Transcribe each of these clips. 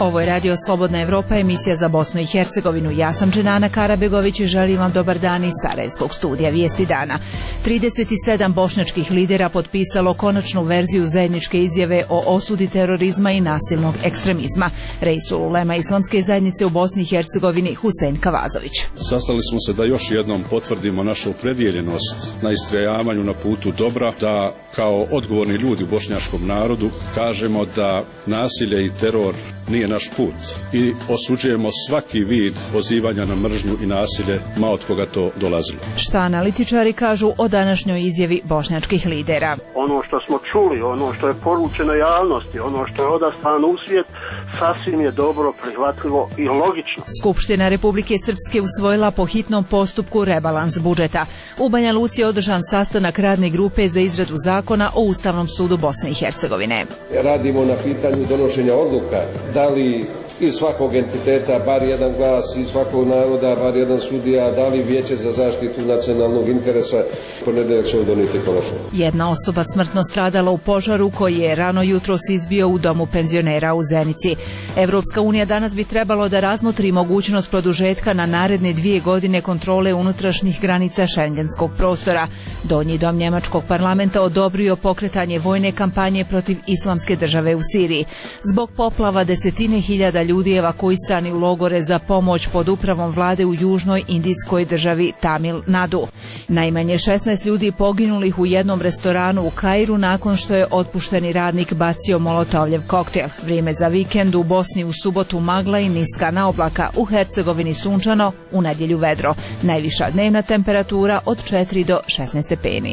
Ovo je Radio Slobodna Evropa, emisija za Bosnu i Hercegovinu. Ja sam Dženana Karabegović i želim vam dobar dan iz Sarajevskog studija Vijesti dana. 37 bošnjačkih lidera potpisalo konačnu verziju zajedničke izjave o osudi terorizma i nasilnog ekstremizma. Reisul ulema Islamske zajednice u Bosni i Hercegovini Husein Kavazović. Sastali smo se da još jednom potvrdimo našu opredjeljenost na istrajavanju na putu dobra, da kao odgovorni ljudi u bošnjačkom narodu kažemo da nasilje i teror nije naš put i osuđujemo svaki vid pozivanja na mržnju i nasilje, ma od koga to dolazilo. Šta analitičari kažu o današnjoj izjavi bošnjačkih lidera? Ono što smo čuli, ono što je poručeno javnosti, ono što je odaslano u svijet, sasvim je dobro, prihvatljivo i logično. Skupština Republike Srpske usvojila po hitnom postupku rebalans budžeta. U Banja Luci je održan sastanak radne grupe za izradu zakona o Ustavnom sudu Bosne i Hercegovine. Radimo na pitanju donošenja odluka, da li iz svakog entiteta bar jedan glas, iz svakog naroda bar jedan sudija, da li Vijeće za zaštitu nacionalnog interesa, ponedeljak ćemo donijeti konačno. Jedna osoba smrtno stradala u požaru koji je rano jutros izbio u domu penzionera u Zenici. Evropska unija danas bi trebalo da razmotri mogućnost produžetka na naredne 2 godine kontrole unutrašnjih granica šengenskog prostora. Donji dom njemačkog parlamenta odobrio pokretanje vojne kampanje protiv Islamske države u Siriji. Zbog poplava desetine hiljada ljudi evakuisani u logore za pomoć pod upravom vlade u južnoj indijskoj državi Tamil Nadu. Najmanje 16 ljudi poginulih u jednom restoranu u Kairu nakon što je otpušteni radnik bacio molotovljev koktel. Vrijeme za vikend u Bosni u subotu magla i niska naoblaka, u Hercegovini sunčano, u nedjelju vedro. Najviša dnevna temperatura od 4 do 16 stepeni.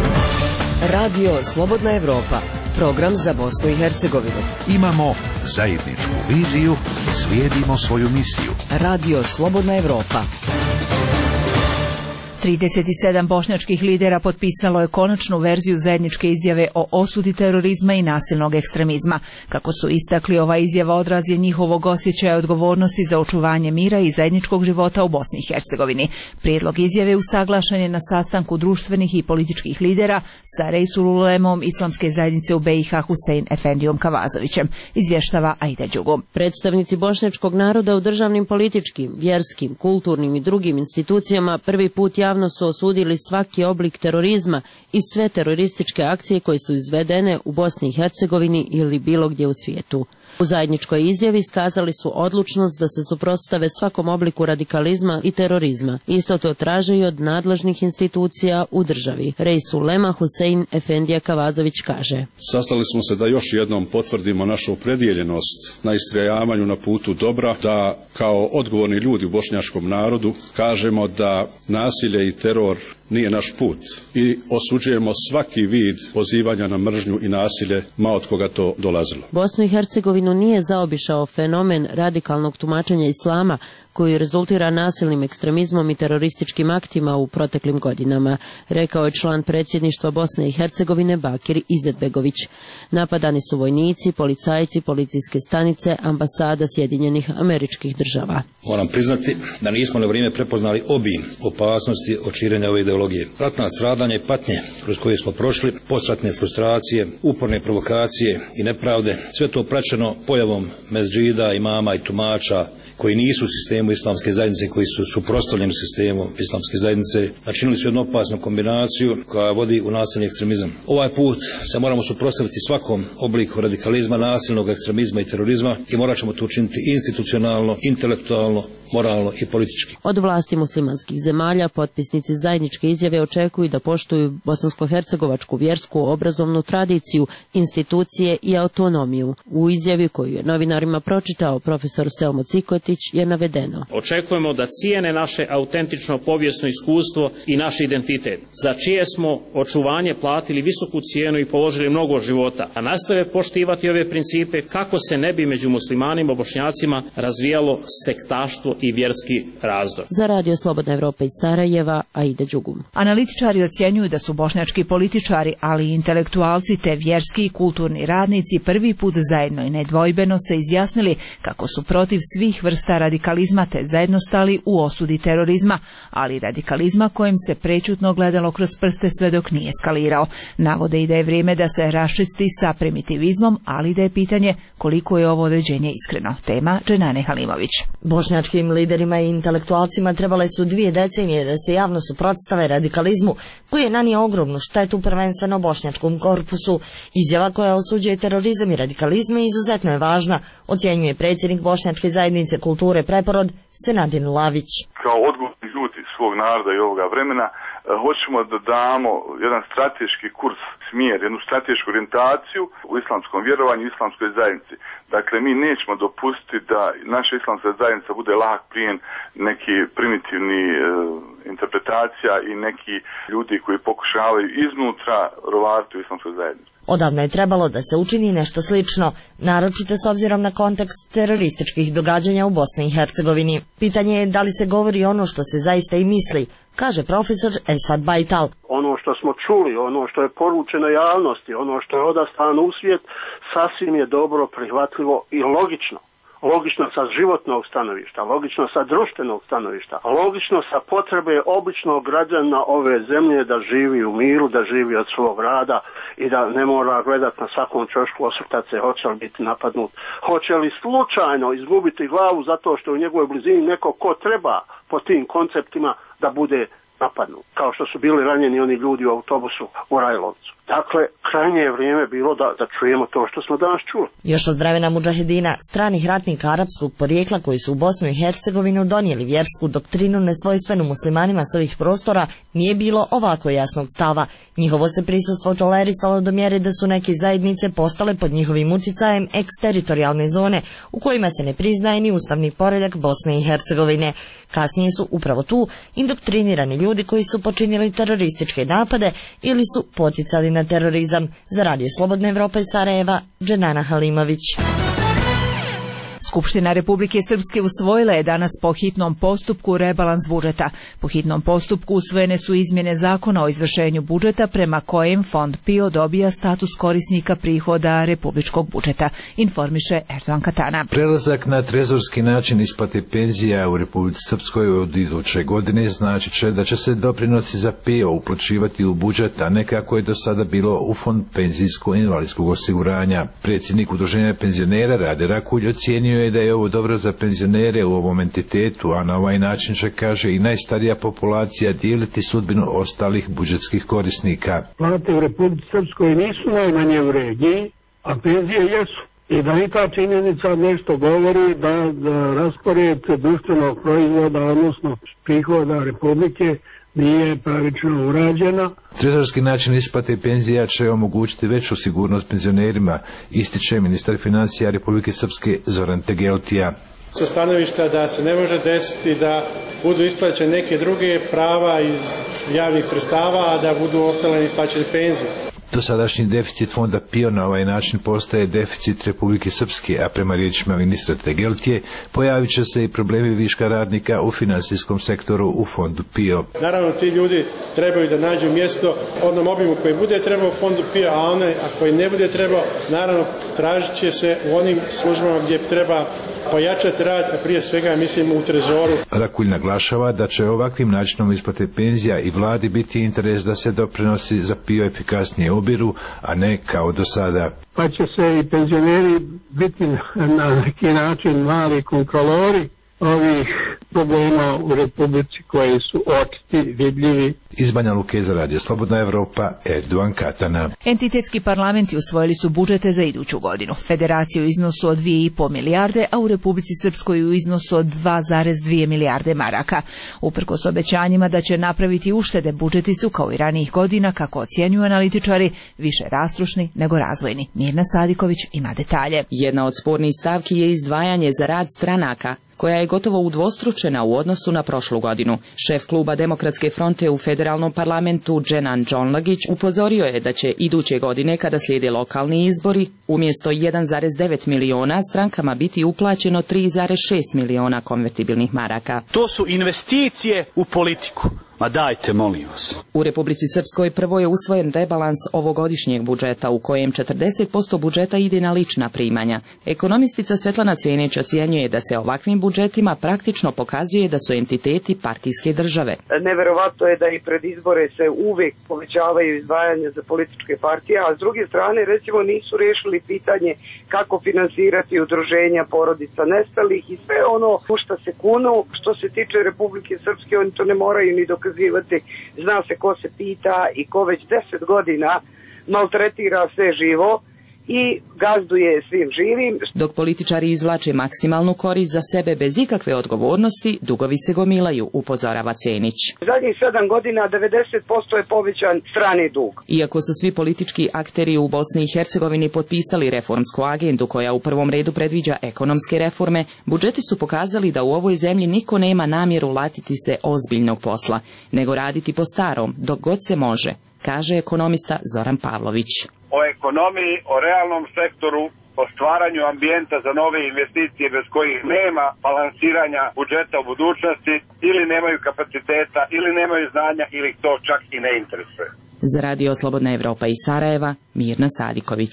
Radio Slobodna Evropa, program za Bosnu i Hercegovinu. Imamo zajedničku viziju i slijedimo svoju misiju. Radio Slobodna Evropa. 37 bošnjačkih lidera potpisalo je konačnu verziju zajedničke izjave o osudi terorizma i nasilnog ekstremizma. Kako su istakli, ova izjava odraz je njihovog osjećaja odgovornosti za očuvanje mira i zajedničkog života u Bosni i Hercegovini. Prijedlog izjave usaglašen je na sastanku društvenih i političkih lidera sa Reisul ulemom Islamske zajednice u BiH Husein Efendijom Kavazovićem, izvještava Aida Đugo. Predstavnici bošnjačkog naroda u državnim, političkim, vjerskim, kulturnim i drugim institucijama prvi put javno su osudili svaki oblik terorizma i sve terorističke akcije koje su izvedene u Bosni i Hercegovini ili bilo gdje u svijetu. U zajedničkoj izjavi iskazali su odlučnost da se suprotstave svakom obliku radikalizma i terorizma. Isto to traže i od nadležnih institucija u državi. Reisul ulema Husein Efendija Kavazović kaže: Sastali smo se da još jednom potvrdimo našu opredjeljenost na istrajavanju na putu dobra, da kao odgovorni ljudi u bošnjačkom narodu kažemo da nasilje i teror nije naš put i osuđujemo svaki vid pozivanja na mržnju i nasilje, ma od koga to dolazilo. Bosnu i Hercegovinu nije zaobišao fenomen radikalnog tumačenja islama koji rezultira nasilnim ekstremizmom i terorističkim aktima u proteklim godinama, rekao je član predsjedništva Bosne i Hercegovine Bakir Izetbegović. Napadani su vojnici, policajci, policijske stanice, ambasada Sjedinjenih Američkih Država. Moram priznati da nismo na vrijeme prepoznali obim opasnosti od širenja ove ideologije. Ratna stradanja i patnje kroz koje smo prošli, posratne frustracije, uporne provokacije i nepravde, sve to praćeno pojavom mezđida, imama i tumača koji nisu u sistemu Islamske zajednice, koji su suprotstavljeni sistemu Islamske zajednice, načinili su jednu opasnu kombinaciju koja vodi u nasilni ekstremizam. Ovaj put se moramo suprotstaviti svakom obliku radikalizma, nasilnog ekstremizma i terorizma i morat ćemo to učiniti institucionalno, intelektualno, moralno i politički. Od vlasti muslimanskih zemalja potpisnici zajedničke izjave očekuju da poštuju bosansko-hercegovačku vjersku, obrazovnu tradiciju, institucije i autonomiju. U izjavi koju je novinarima pročitao profesor Selmo Cikotić je navedeno: Očekujemo da cijene naše autentično povijesno iskustvo i naš identitet, za čije smo očuvanje platili visoku cijenu i položili mnogo života, a nastave poštivati ove principe kako se ne bi među muslimanima i bošnjacima razvijalo sektaštvo i vjerski razdor. Za Radio Slobodna Evropa iz Sarajeva, Aida Đugum. Analitičari ocjenjuju da su bošnjački političari, ali i intelektualci te vjerski i kulturni radnici prvi put zajedno i nedvojbeno se izjasnili kako su protiv svih vrsta radikalizma te zajedno stali u osudi terorizma, ali radikalizma kojem se prečutno gledalo kroz prste sve dok nije eskalirao. Navode i da je vrijeme da se raščisti sa primitivizmom, ali da je pitanje koliko je ovo određenje iskreno. Tema Dženane Halimović. Bošnjačkim liderima i intelektualcima trebale su 2 decenije da se javno suprotstave radikalizmu koji je nanio ogromnu štetu prvenstveno bošnjačkom korpusu. Izjava koja osuđuje terorizam i radikalizam izuzetno je važna, ocjenjuje predsjednik Bošnjačke zajednice kulture Preporod Senadin Lavić. Kao odgovorni ljudi svog naroda i ovoga vremena hoćemo da damo jedan strateški kurs, smjer, jednu stratešku orijentaciju u islamskom vjerovanju i islamskoj zajednici. Dakle, mi nećemo dopustiti da naša islamska zajednica bude lahak plijen neki primitivni interpretacija i neki ljudi koji pokušavaju iznutra rovariti u islamskoj zajednici. Odavno je trebalo da se učini nešto slično, naročito s obzirom na kontekst terorističkih događanja u Bosni i Hercegovini. Pitanje je da li se govori ono što se zaista i misli, kaže profesor Esad Bajtal. Ono što smo čuli, ono što je poručeno javnosti, ono što je odaslano u svijet, sasvim je dobro, prihvatljivo i logično. Logično sa životnog stanovišta, logično sa društvenog stanovišta, logično sa potrebe običnog građana ove zemlje da živi u miru, da živi od svog rada i da ne mora gledati na svakom čošku, osvrtati se hoće li biti napadnut, hoće li slučajno izgubiti glavu zato što u njegovoj blizini neko ko treba po tim konceptima da bude napadnut, kao što su bili ranjeni oni ljudi u autobusu u Rajlovcu. Dakle, krajnje je vrijeme bilo da čujemo to što smo danas čuli. Još od vremena mudžahedina, stranih ratnika arapskog porijekla koji su u Bosnu i Hercegovinu donijeli vjersku doktrinu nesvojstvenu muslimanima s ovih prostora, nije bilo ovako jasnog stava. Njihovo se prisustvo tolerisalo do mjere da su neke zajednice postale pod njihovim utjecajem eksteritorijalne zone u kojima se ne priznaje ni ustavni poredak Bosne i Hercegovine. Kasnije su upravo tu indoktrinirani ljudi koji su počinili terorističke napade ili su poticali na terorizam. Za Radio Slobodna Evropa iz Sarajeva, Dženana Halimović. Skupština Republike Srpske usvojila je danas po hitnom postupku rebalans budžeta. Po hitnom postupku usvojene su izmjene zakona o izvršenju budžeta prema kojem Fond PIO dobija status korisnika prihoda republičkog budžeta, informiše Erdogan Katana. Prelazak na trezorski način isplate penzija u Republici Srpskoj od iduće godine znači će da će se doprinosi za PIO uplaćivati u budžet, a ne kako je do sada bilo u Fond penzijsko-invalidskog osiguranja. Predsjednik Udruženja penzionera Rade Rakulj ocjenio je da je ovo dobro za penzionere u ovom entitetu, a na ovaj način će, kaže, i najstarija populacija dijeliti sudbinu ostalih budžetskih korisnika. Plate u Republici Srpskoj nisu najmanje u regiji, a penzije jesu. I da i ta činjenica nešto govori da raspored društvenog proizvoda, odnosno prihoda Republike, nije pravično urađena. Trezorski način isplate penzija će omogućiti veću sigurnost penzionerima, ističe ministar financija Republike Srpske Zoran Tegeltija. Sa stanovišta da se ne može desiti da budu isplaćene neke druge prava iz javnih sredstava, a da budu ostale isplaćene penzije. Dosadašnji deficit fonda PIO na ovaj način postaje deficit Republike Srpske, a prema riječima ministra Tegeltije pojavit će se i problemi viška radnika u finansijskom sektoru u fondu PIO. Naravno, ti ljudi trebaju da nađu mjesto onom obimu koji bude trebao u fondu PIO, a one ako i ne bude trebao, naravno tražit će se u onim službama gdje treba pojačati rad, a prije svega mislim u trezoru. Rakulj naglašava da će ovakvim načinom isplate penzija i vladi biti interes da se doprinosi za PIO efikasnije ubiru, a ne kao do sada. Pa će se i penzioneri biti na neki način mali kontrolori ovih problema u Republici koji su očiti, vidljivi. Iz Banja Luke za Radio Slobodna Evropa, Erdogan Katana. Entitetski parlamenti usvojili su budžete za iduću godinu. Federaciju u iznosu od 2,5 milijarde, a u Republici Srpskoj u iznosu od 2,2 milijarde maraka. Uprkos obećanjima da će napraviti uštede, budžeti su kao i ranijih godina, kako ocjenjuju analitičari, više rastrošni nego razvojni. Mirna Sadiković ima detalje. Jedna od spornih stavki je izdvajanje za rad stranaka. koja je gotovo udvostručena u odnosu na prošlu godinu. Šef kluba Demokratske fronte u federalnom parlamentu Dženan Džonlagić upozorio je da će iduće godine, kada slijede lokalni izbori, umjesto 1,9 miliona strankama biti uplaćeno 3,6 miliona konvertibilnih maraka. To su investicije u politiku. Ma dajte, molim vas. U Republici Srpskoj prvo je usvojen rebalans ovogodišnjeg budžeta u kojem 40% budžeta ide na lična primanja. Ekonomistica Svetlana Cenić ocjenjuje da se ovakvim budžetima praktično pokazuje da su entiteti partijske države. Neverovatno je da i pred izbore se uvek povećavaju izdvajanja za političke partije, a s druge strane recimo nisu rešili pitanje kako finansirati udruženja porodica nestalih i sve ono u što se kunu. Što se tiče Republike Srpske, oni to ne moraju ni dokazivati. Zna se ko se pita i ko već 10 godina maltretira sve živo i gazduje svim živim. Dok političari izvlače maksimalnu korist za sebe bez ikakve odgovornosti, dugovi se gomilaju, upozorava Cenić. Zadnjih 7 godina 90% je povećan strani dug. Iako su svi politički akteri u Bosni i Hercegovini potpisali reformsku agendu koja u prvom redu predviđa ekonomske reforme, budžeti su pokazali da u ovoj zemlji niko nema namjeru latiti se ozbiljnog posla, nego raditi po starom, dok god se može, kaže ekonomista Zoran Pavlović. O ekonomiji, o realnom sektoru, o stvaranju ambijenta za nove investicije bez kojih nema balansiranja budžeta u budućnosti, ili nemaju kapaciteta, ili nemaju znanja, ili ih to čak i ne interesuje. Za Radio Slobodna Evropa iz Sarajeva, Mirna Sadiković.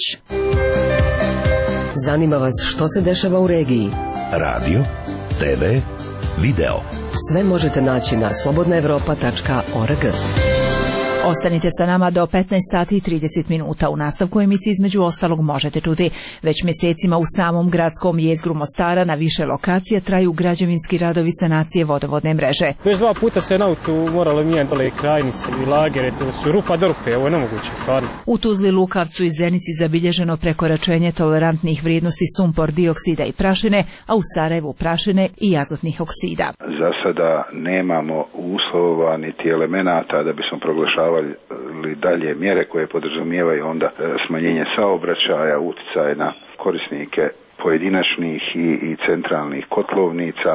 Zanima vas što se dešava u regiji? Radio, TV, video. Sve možete naći na slobodnaevropa.org. Ostanite sa nama do 15 sati i 30 minuta. U nastavku emisije između ostalog možete čuti. Već mjesecima u samom gradskom jezgru Mostara na više lokacija traju građevinski radovi sanacije vodovodne mreže. Već 2 puta se na autu moralo mijenjati dole krajnice i lagere, to su rupa do rupe, ovo je nemoguće stvarno. U Tuzli, Lukavcu i Zenici zabilježeno prekoračenje tolerantnih vrijednosti sumpor dioksida i prašine, a u Sarajevu prašine i azotnih oksida. Za sada nemamo uslova niti elemenata da bismo proglašavali dalje mjere koje podrazumijevaju onda smanjenje saobraćaja, utjecaj na korisnike pojedinačnih i centralnih kotlovnica.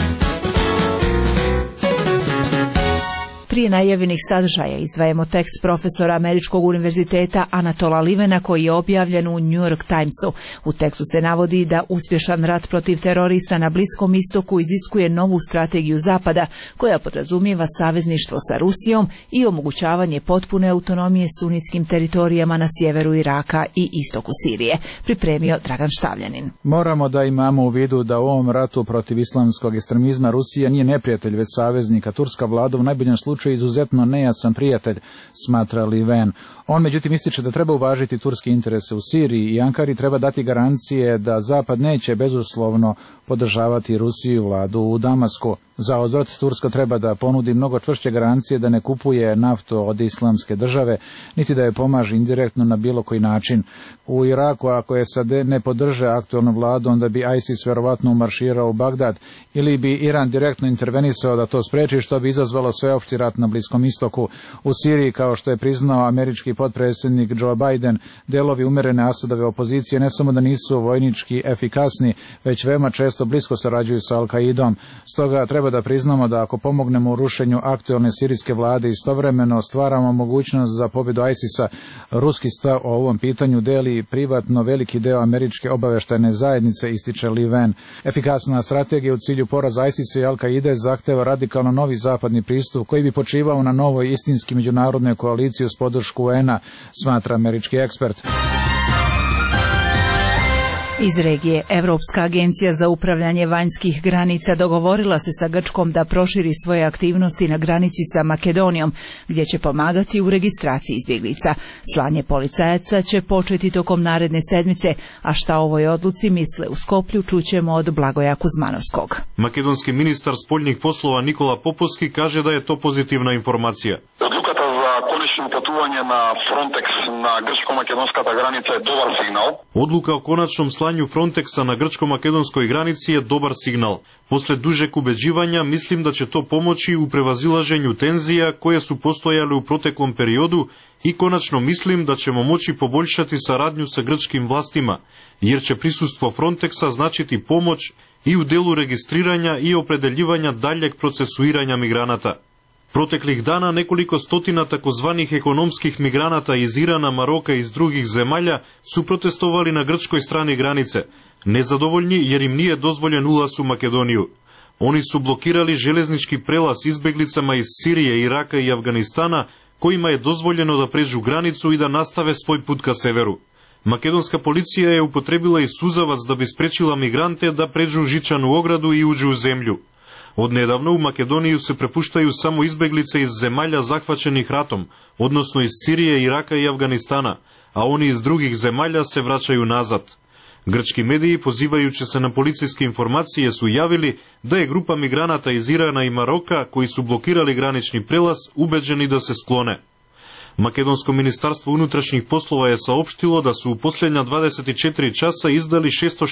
Prije najavljenih sadržaja izdvajamo tekst profesora Američkog univerziteta Anatola Livena koji je objavljen u New York Timesu. U tekstu se navodi da uspješan rat protiv terorista na Bliskom istoku iziskuje novu strategiju Zapada koja podrazumijeva savezništvo sa Rusijom i omogućavanje potpune autonomije sunitskim teritorijama na sjeveru Iraka i istoku Sirije. Pripremio Dragan Štavljanin. Moramo da imamo u vidu da u ovom ratu protiv islamskog ekstremizma Rusija nije neprijatelj već saveznika. Turska vlada u najboljem slučaju izuzetno nejasan prijatelj, smatra Liven. On međutim ističe da treba uvažiti turske interese u Siriji i Ankari treba dati garancije da Zapad neće bezuslovno podržavati Rusiju i vladu u Damasku. Za uzvrat Turska treba da ponudi mnogo čvršće garancije da ne kupuje naftu od islamske države, niti da je pomaže indirektno na bilo koji način. U Iraku, ako je SAD ne podrže aktualnu vladu, onda bi ISIS vjerovatno umarširao u Bagdad ili bi Iran direktno intervenisao da to spreči, što bi izazvalo sveopšti rat na Bliskom istoku. U Siriji, kao što je priznao američki potpredsjednik Joe Biden, delovi umjerene Asadove opozicije ne samo da nisu vojnički efikasni, već veoma često blisko sarađuju sa Al-Qaidom. Stoga treba da priznamo da ako pomognemo u rušenju aktualne sirijske vlade, istovremeno stvaramo mogućnost za pobjedu ISIS-a. Ruski stav o ovom pitanju deli privatno veliki deo američke obavještajne zajednice, ističe Liven. Efikasna strategija u cilju poraza ISIS-a i Al-Qaide zahteva radikalno novi zapadni pristup koji bi počivao na novoj istinski međunarodnoj koaliciji uz podršku UN-a, smatra američki ekspert. Iz regije, Europska agencija za upravljanje vanjskih granica dogovorila se sa Grčkom da proširi svoje aktivnosti na granici sa Makedonijom, gdje će pomagati u registraciji izbjeglica. Slanje policajaca će početi tokom naredne sedmice, a šta o ovoj odluci misle u Skoplju čućemo od Blagoja Kuzmanovskog. Makedonski ministar spoljnih poslova Nikola Popovski kaže da je to pozitivna informacija. Odlukата da konačnim putovanje na Frontex na grčko-makedonskата granica je dobar signal. Odluka o konačnom slanju Frontexa na grčko-makedonskoj granici je dobar signal. Posle dužeg ubeđivanja mislim da će to pomoći u prevazilaženju tenzija koje su postojale u proteklom periodu i konačno mislim da ćemo moći poboljšati saradnju sa grčkim vlastima, jer će prisustvo Frontexa značiti pomoć i u delu registriranja i opredeljivanja daljeg procesuiranja migranata. Proteklih dana nekoliko stotina takozvanih ekonomskih migranata iz Irana, Maroka i iz drugih zemalja su protestovali na grčkoj strani granice, nezadovoljni jer im nije dozvoljen ulaz u Makedoniju. Oni su blokirali železnički prelaz izbeglicama iz Sirije, Iraka i Afganistana, kojima je dozvoljeno da pređu granicu i da nastave svoj put ka severu. Makedonska policija je upotrebila i suzavac da bi sprečila migrante da pređu žičanu ogradu i uđu u zemlju. Odnedavno u Makedoniju se prepuštaju samo izbeglice iz zemalja zahvaćenih ratom, odnosno iz Sirije, Iraka i Afganistana, a oni iz drugih zemalja se vraćaju nazad. Grčki mediji, pozivajući se na policijske informacije, su javili da je grupa migranata iz Irana i Maroka, koji su blokirali granični prelaz, ubeđeni da se sklone. Makedonsko ministarstvo unutrašnjih poslova je saopštilo da su u posljednja 24 časa izdali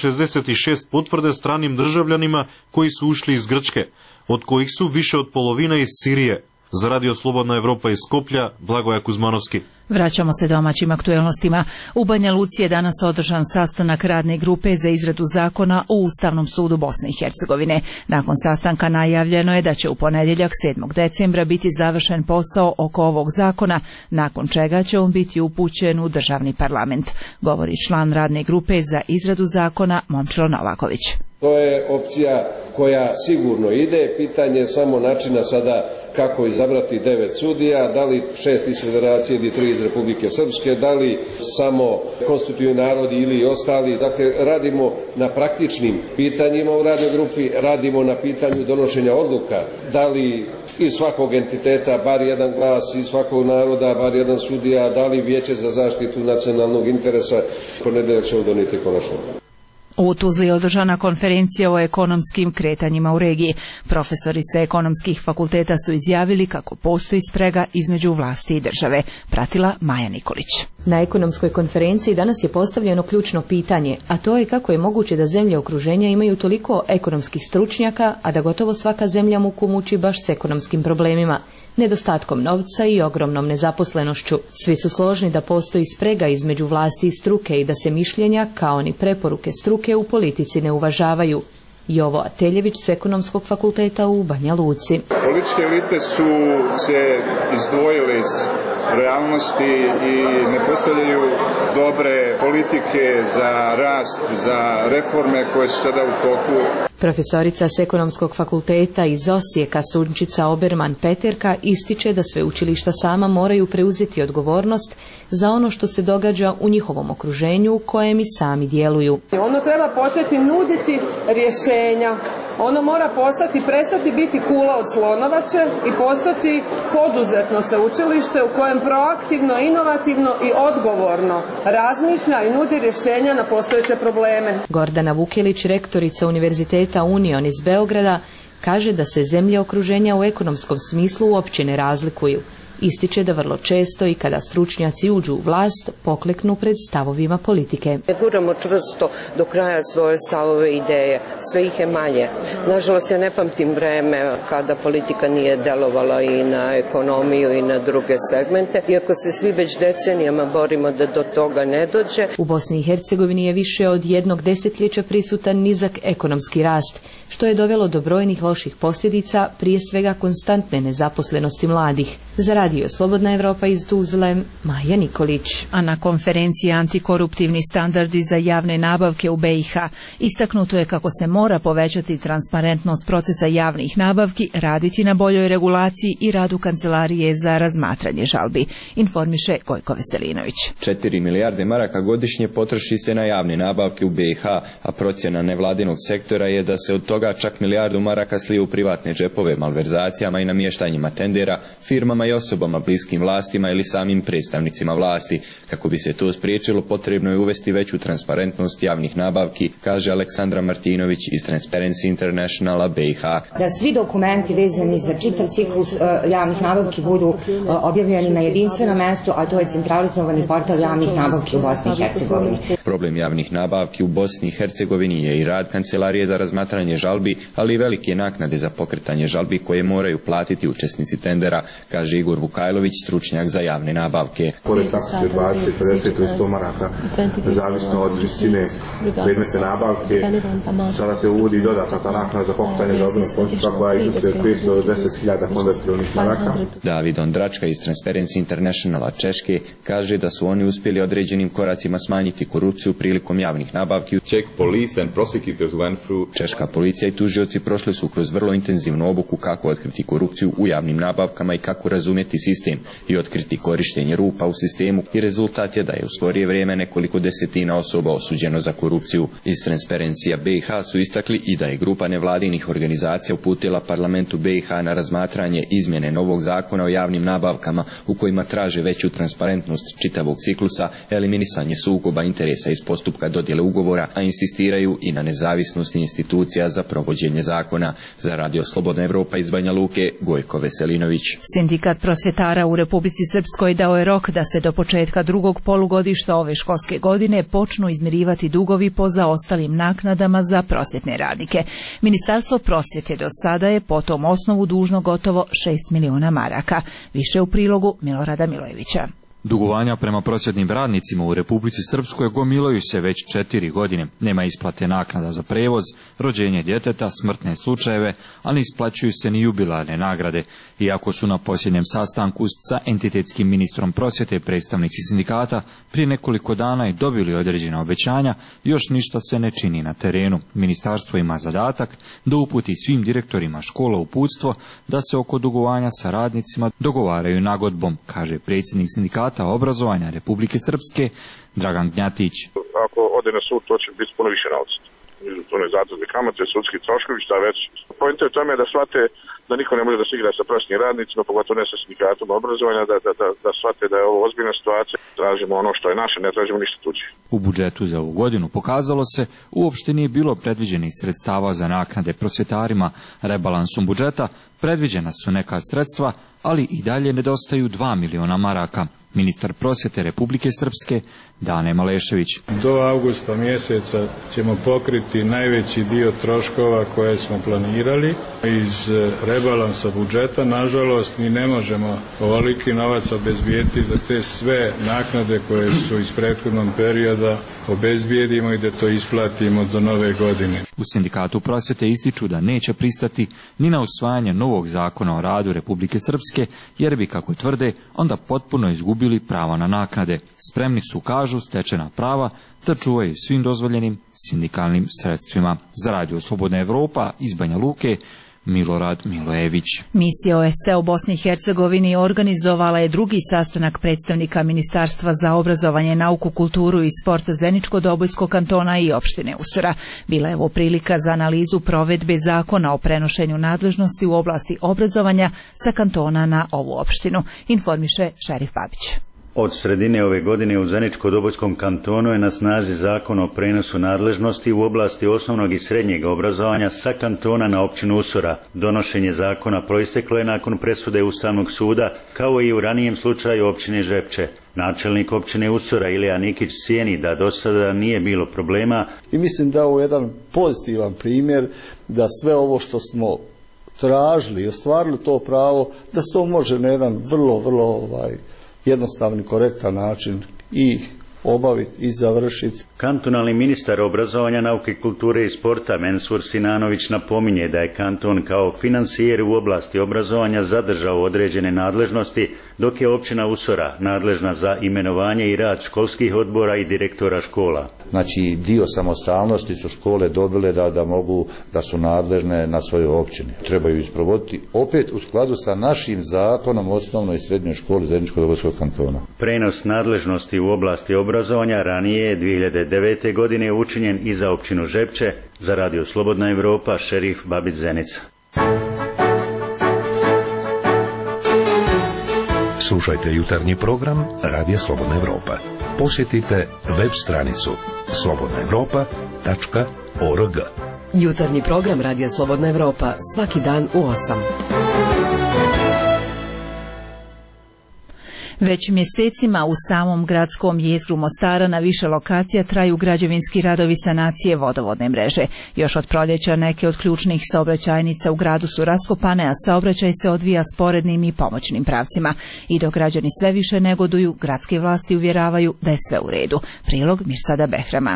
666 potvrde stranim državljanima koji su ušli iz Grčke, od kojih su više od polovina iz Sirije. Za Radio Slobodna Evropa iz Skoplja, Blagoja Kuzmanovski. Vraćamo se domaćim aktuelnostima. U Banja Luci je danas održan sastanak radne grupe za izradu zakona o Ustavnom sudu Bosne i Hercegovine. Nakon sastanka najavljeno je da će u ponedjeljak 7. decembra biti završen posao oko ovog zakona, nakon čega će on biti upućen u državni parlament, govori član radne grupe za izradu zakona Momčilo Novaković. To je opcija koja sigurno ide, pitanje je samo načina sada kako izabrati 9 sudija, da li 6 iz Federacije ili 3 iz Republike Srpske, da li samo konstitutivni narodi ili ostali. Dakle, radimo na praktičnim pitanjima u radnoj grupi, radimo na pitanju donošenja odluka, da li iz svakog entiteta bar jedan glas, iz svakog naroda bar jedan sudija, da li Vijeće za zaštitu nacionalnog interesa. Ponedjeljak ćemo donijeti konačno. U Tuzli je održana konferencija o ekonomskim kretanjima u regiji. Profesori sa ekonomskih fakulteta su izjavili kako postoji sprega između vlasti i države. Pratila Maja Nikolić. Na ekonomskoj konferenciji danas je postavljeno ključno pitanje, a to je kako je moguće da zemlje okruženja imaju toliko ekonomskih stručnjaka, a da gotovo svaka zemlja muku muči baš s ekonomskim problemima, nedostatkom novca i ogromnom nezaposlenošću. Svi su složni da postoji sprega između vlasti i struke i da se mišljenja, kao ni preporuke struke, u politici ne uvažavaju. Jovo Ateljević s ekonomskog fakulteta u Banja Luci. Političke elite su se izdvojile iz realnosti i ne postavljaju dobre politike za rast, za reforme koje su sada u toku. Profesorica s ekonomskog fakulteta iz Osijeka Sunčica Oberman-Peterka ističe da sve učilišta sama moraju preuzeti odgovornost za ono što se događa u njihovom okruženju u kojem i sami djeluju. Ono treba početi nuditi rješenja. Ono mora prestati biti kula od slonovače i postati poduzetno sveučilište u kojem proaktivno, inovativno i odgovorno razmišlja i nudi rješenja na postojeće probleme. Gordana Vukelić, rektorica Univerziteta Union iz Beograda, kaže da se zemlje okruženja u ekonomskom smislu uopće ne razlikuju. Ističe da vrlo često i kada stručnjaci uđu u vlast pokleknu pred stavovima politike. Ne guramo čvrsto do kraja svoje stavove i ideje, sve ih je manje. Nažalost, ja ne pamtim vreme kada politika nije delovala i na ekonomiju i na druge segmente, iako se svi već decenijama borimo da do toga ne dođe. U Bosni i Hercegovini je više od jednog desetljeća prisutan nizak ekonomski rast, što je dovelo do brojnih loših posljedica, prije svega konstantne nezaposlenosti mladih. Za Radio Slobodna Evropa iz Tuzle, Maja Nikolić. A na konferenciji Antikoruptivni standardi za javne nabavke u BiH istaknuto je kako se mora povećati transparentnost procesa javnih nabavki, raditi na boljoj regulaciji i radu Kancelarije za razmatranje žalbi, informiše Gojko Veselinović. 4 milijarde maraka godišnje potroši se na javne nabavke u BiH, a procjena nevladinog sektora je da se od toga toga čak milijardu maraka sliju u privatne džepove malverzacijama i namještanjima tendera, firmama i osobama bliskim vlastima ili samim predstavnicima vlasti. Kako bi se to spriječilo, potrebno je uvesti veću transparentnost javnih nabavki, kaže Aleksandra Martinović iz Transparency Internationala BiH. Da svi dokumenti vezani za čitav ciklus javnih nabavki budu objavljeni na jedinstvenom mjestu, a to je centralizovani portal javnih nabavki u Bosni i Hercegovini. Problem javnih nabavki u Bosni i Hercegovini je i rad Kancelarije za razmatranje žalbi, ali i velike naknade za pokretanje žalbi koje moraju platiti učesnici tendera, kaže Igor Vukajlović, stručnjak za javne nabavke. Pored taksi 20, 50 ili 100 maraka, zavisno od visine predmetne nabavke, sada se uvodi dodatna ta naknada za pokretanje žalbenog postupka koja iznosi od 500 do 10.000 konvertibilnih maraka. David Ondračka iz Transparency Internationala Češke kaže da su oni uspjeli određenim koracima smanjiti korupciju prilikom javnih nabavki. Češka policija i tužioci prošli su kroz vrlo intenzivnu obuku kako otkriti korupciju u javnim nabavkama i kako razumjeti sistem i otkriti korištenje rupa u sistemu, i rezultat je da je u skorije vrijeme nekoliko desetina osoba osuđeno za korupciju. Iz Transparencija BiH su istakli i da je grupa nevladinih organizacija uputila parlamentu BiH na razmatranje izmjene novog zakona o javnim nabavkama u kojima traže veću transparentnost čitavog ciklusa, eliminisanje sukoba interesa iz postupka dodjele ugovora, a insistiraju i na nezavisnosti institucija za provođenje zakona. Za Radio Slobodna Evropa iz Banja Luke, Gojko Veselinović. Sindikat prosvjetara u Republici Srpskoj dao je rok da se do početka drugog polugodišta ove školske godine počnu izmirivati dugovi po zaostalim naknadama za prosvjetne radnike. Ministarstvo prosvjete do sada je po tom osnovu dužno gotovo 6 miliona maraka. Više u prilogu Milorada Milojevića. Dugovanja prema prosvjetnim radnicima u Republici Srpskoj gomilaju se već 4 godine. Nema isplate naknada za prevoz, rođenje djeteta, smrtne slučajeve, a ne isplaćuju se ni jubilarne nagrade. Iako su na posljednjem sastanku sa entitetskim ministrom prosvjete predstavnici sindikata prije nekoliko dana i dobili određena obećanja, još ništa se ne čini na terenu. Ministarstvo ima zadatak da uputi svim direktorima škola uputstvo da se oko dugovanja sa radnicima dogovaraju nagodbom, kaže predsjednik sindikata obrazovanja Republike Srpske Dragan Gnjatić. Ako ode na sud, to će biti puno više novca. To ne zatezne kamate, sudski troškovi, šta već. Point je u tome da shvate da niko ne može da se igra sa prosvjetnim radnicima, pogotovo ne sa sindikatom obrazovanja, da shvate da je ovo ozbiljna situacija. Tražimo ono što je naše, ne tražimo ništa tuđe. U budžetu za ovu godinu pokazalo se uopšte nije bilo predviđenih sredstava za naknade prosvjetarima. Rebalansom budžeta predviđena su neka sredstva, ali i dalje nedostaju 2 miliona maraka. Ministar prosvjete Republike Srpske Dane Malešević. Do avgusta mjeseca ćemo pokriti najveći dio troškova koje smo planirali. Iz rebalansa budžeta, nažalost, mi ne možemo ovoliki novac obezbijediti da te sve naknade koje su iz prethodnog perioda obezbijedimo i da to isplatimo do nove godine. U sindikatu prosvjete ističu da neće pristati ni na usvajanje novog zakona o radu Republike Srpske, jer bi, kako tvrde, onda potpuno izgubili prava na naknade. Spremni su, kažu, stečena prava da čuvaju svim dozvoljenim sindikalnim sredstvima. Za Radio Slobodna Evropa iz Banja Luke, Milorad Milojević. Misija OSCE u Bosni i Hercegovini organizovala je drugi sastanak predstavnika Ministarstva za obrazovanje, nauku, kulturu i sport Zeničko-Dobojskog kantona i opštine Usora. Bila je ovo prilika za analizu provedbe zakona o prenošenju nadležnosti u oblasti obrazovanja sa kantona na ovu opštinu, informiše Šerif Babić. Od sredine ove godine u Zeničko-Dobojskom kantonu je na snazi zakon o prenosu nadležnosti u oblasti osnovnog i srednjeg obrazovanja sa kantona na općinu Usora. Donošenje zakona proisteklo je nakon presude Ustavnog suda, kao i u ranijem slučaju općine Žepče. Načelnik općine Usora Ilija Nikić cijeni da do sada nije bilo problema. I mislim da je ovo jedan pozitivan primjer da sve ovo što smo tražili i ostvarili to pravo, da se to može na jedan vrlo jednostavni, korektan način i obaviti i završiti. Kantonalni ministar obrazovanja, nauke, kulture i sporta Mensur Sinanović napominje da je kanton kao financijer u oblasti obrazovanja zadržao određene nadležnosti, dok je općina Usora nadležna za imenovanje i rad školskih odbora i direktora škola. Znači, dio samostalnosti su škole dobile da su nadležne na svojoj općini. Trebaju isprovoditi opet u skladu sa našim zakonom o osnovnoj i srednjoj školi Zeničko-Dobojskog kantona. Prenos nadležnosti u oblasti obrazovanja obrazovanja ranije je 2009. godine učinjen i za općinu Žepče. Za Radio Slobodna Evropa, šerif Babić Zenica. Slušajte jutarnji program Radija Slobodna Evropa. Posjetite web stranicu slobodnaevropa.org. Jutarnji program Radija Slobodna Evropa svaki dan u 8. Već mjesecima u samom gradskom jezgru Mostara na više lokacija traju građevinski radovi sanacije vodovodne mreže. Još od proljeća neke od ključnih saobraćajnica u gradu su raskopane, a saobraćaj se odvija sporednim i pomoćnim pravcima. I dok građani sve više negoduju, gradske vlasti uvjeravaju da je sve u redu. Prilog Mirsada Behrama.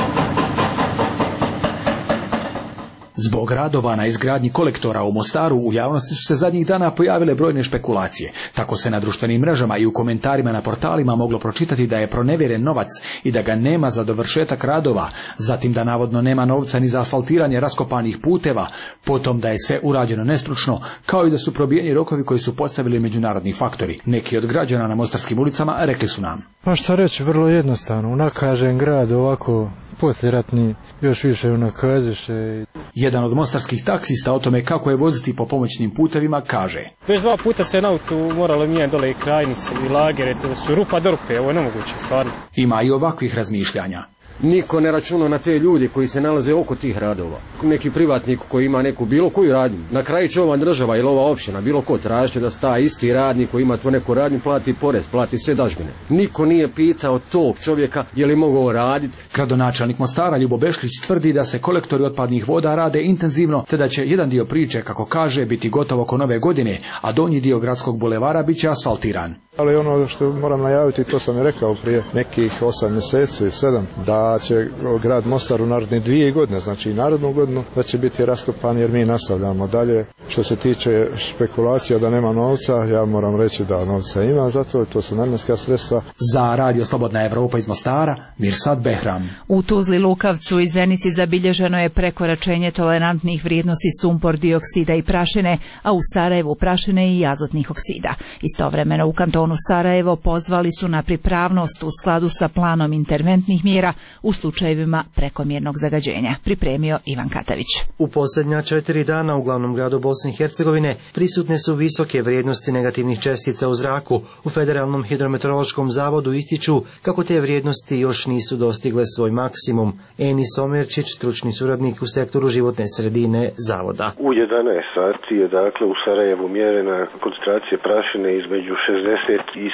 Zbog radova na izgradnji kolektora u Mostaru u javnosti su se zadnjih dana pojavile brojne špekulacije. Tako se na društvenim mrežama i u komentarima na portalima moglo pročitati da je pronevjeren novac i da ga nema za dovršetak radova, zatim da navodno nema novca ni za asfaltiranje raskopanih puteva, potom da je sve urađeno nestručno, kao i da su probijeni rokovi koji su postavili međunarodni faktori. Neki od građana na mostarskim ulicama rekli su nam: Pa šta reći, vrlo jednostavno, unakažen grad ovako posljeratni još više unakaziše. Jedan od mostarskih taksista o tome kako je voziti po pomoćnim putevima kaže: Već 2 puta se na autu moralo mijenjati dole i krajnice i lagere, to su rupa do rupe, ovo je nemoguće stvarno. Ima i ovakvih razmišljanja. Niko ne računa na te ljudi koji se nalaze oko tih radova. Neki privatnik koji ima neku bilo koju radnju. Na kraju će ova država ili ova općina, bilo ko tražiti da sta isti radnik koji ima tu neku radnju plati porez, plati sve dažbine. Niko nije pitao tog čovjeka je li mogao raditi. Gradonačelnik Mostara Ljubo Bešklić tvrdi da se kolektori otpadnih voda rade intenzivno, te da će jedan dio priče, kako kaže, biti gotov oko nove godine, a donji dio gradskog bulevara bit će asfaltiran. Ali ono što moram najaviti, to sam i rekao prije nekih 8 mjeseci i 7, da će grad Mostar u naredne 2 godine, znači i narednu godinu, da će biti raskopan, jer mi nastavljamo dalje. Što se tiče špekulacija da nema novca, ja moram reći da novca ima, zato to su namjenska sredstva. Za Radio Slobodna Evropa iz Mostara, Mirsad Behram. U Tuzli, Lukavcu i Zenici zabilježeno je prekoračenje tolerantnih vrijednosti sumpor dioksida i prašine, a u Sarajevu prašine i azotnih oksida. Istovremeno u kantonu Sarajevo pozvali su na pripravnost u skladu sa planom interventnih mjera u slučajevima prekomjernog zagađenja. Pripremio Ivan Katavić. U posljednja 4 dana u glavnom gradu Bosne i Hercegovine prisutne su visoke vrijednosti negativnih čestica u zraku. U Federalnom hidrometeorološkom zavodu ističu kako te vrijednosti još nisu dostigle svoj maksimum. Enis Omerčić, stručni suradnik u sektoru životne sredine zavoda. U 11 sati je dakle u Sarajevu mjerena koncentracija prašine između 60 i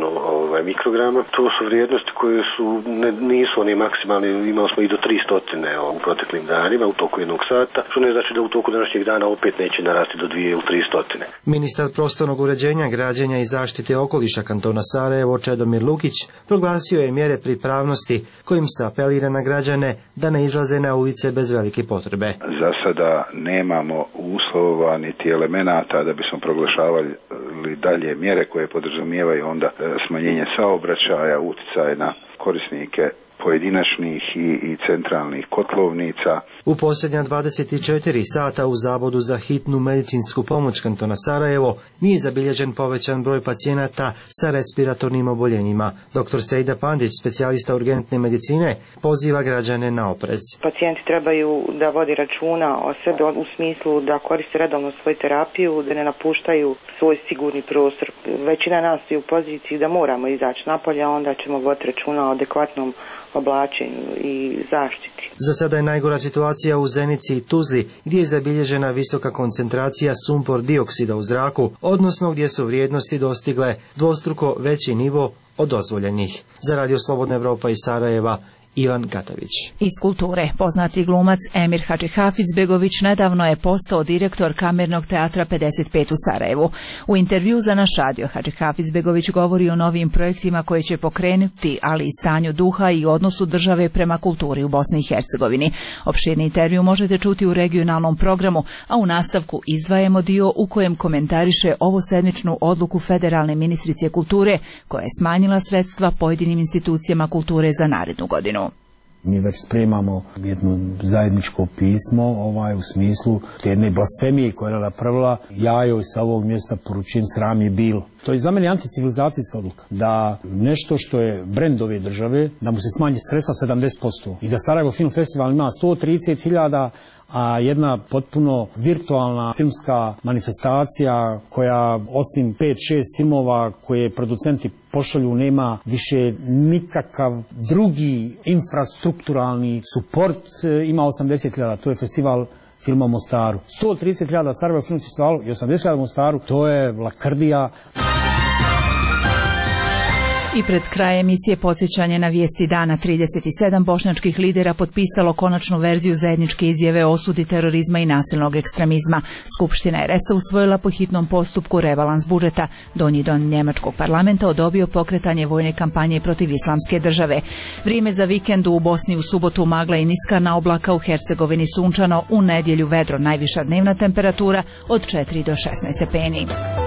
100 mikrograma. To su vrijednosti koje su nisu oni maksimalni, imali smo i do 300 u proteklim danima u toku 1 sata, što ne znači da u toku današnjeg dana opet neće narasti do 2 ili 300. Ministar prostornog uređenja, građenja i zaštite okoliša kantona Sarajevo Čedomir Lukić proglasio je mjere pripravnosti kojim se apelira na građane da ne izlaze na ulice bez velike potrebe. Za sada nemamo uslova niti elemenata da bismo proglašavali dalje mjere koje podrazumijevaju onda smanjenje saobraćaja, utjecaj na korisnike pojedinačnih i centralnih kotlovnica. U posljednja 24 sata u Zavodu za hitnu medicinsku pomoć kantona Sarajevo nije zabilježen povećan broj pacijenata sa respiratornim oboljenjima. Dr. Sejda Pandić, specijalista urgentne medicine, poziva građane na oprez. Pacijenti trebaju da vodi računa o sebi u smislu da koriste redovno svoju terapiju, da ne napuštaju svoj sigurni prostor. Većina nas je u poziciji da moramo izaći napolje, onda ćemo voditi računa o adekvatnom oblačenju i zaštiti. Za sada je najgora situacija u Zenici i Tuzli, gdje je zabilježena visoka koncentracija sumpor dioksida u zraku, odnosno gdje su vrijednosti dostigle dvostruko veći nivo od dozvoljenih. Za Radio Slobodna Evropa iz Sarajeva, Ivan Katavić. Iz kulture, poznati glumac Emir Hadžihafizbegović nedavno je postao direktor Kamernog teatra 55 u Sarajevu. U intervju za naš radio Hadžihafizbegović govori o novim projektima koje će pokrenuti, ali i stanju duha i odnosu države prema kulturi u Bosni i Hercegovini. Opširni intervju možete čuti u regionalnom programu, a u nastavku izdvajamo dio u kojem komentariše ovosedmičnu odluku federalne ministrice kulture koja je smanjila sredstva pojedinim institucijama kulture za narednu godinu. Mi već spremamo jedno zajedničko pismo u smislu te jedne blasfemije koja je napravila. Ja joj sa ovog mjesta poručujem sram je bilo. To je za mene anticivilizacijska odluka. Da nešto što je brend ove države, da mu se smanji sredstva 70% i da Sarajevo Film Festival ima 130.000, a jedna potpuno virtualna filmska manifestacija koja osim 5-6 filmova koje producenti pošalju nema više nikakav drugi infrastrukturalni suport, ima 80.000. To je festival filma u Mostaru. 130.000 Sarajevo Film Festivalu i 80.000 u Mostaru, to je lakrdija. I pred kraj emisije podsjećanje na vijesti dana. 37 bošnjačkih lidera potpisalo konačnu verziju zajedničke izjave o osudi terorizma i nasilnog ekstremizma. Skupština RS usvojila po hitnom postupku rebalans budžeta. Donji dom njemačkog parlamenta odobio pokretanje vojne kampanje protiv islamske države. Vrijeme za vikend u Bosni u subotu magla i niska na oblaka, u Hercegovini sunčano, u nedjelju vedro, najviša dnevna temperatura od 4 do 16 stepeni.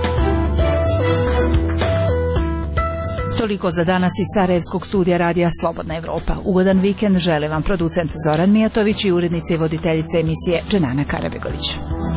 Toliko za danas iz Sarajevskog studija radija Slobodna Evropa. Ugodan vikend žele vam producent Zoran Mijatović i urednica i voditeljica emisije Dženana Karabegović.